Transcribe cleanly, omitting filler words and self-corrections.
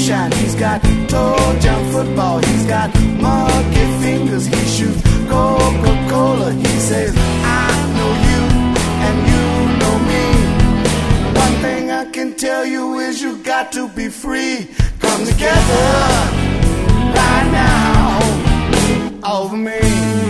moonshine, he's got toe jump football, he's got monkey fingers, he shoots Coca-Cola. He says, I know you and you know me. One thing I can tell you is you got to be free. Come together right now over me.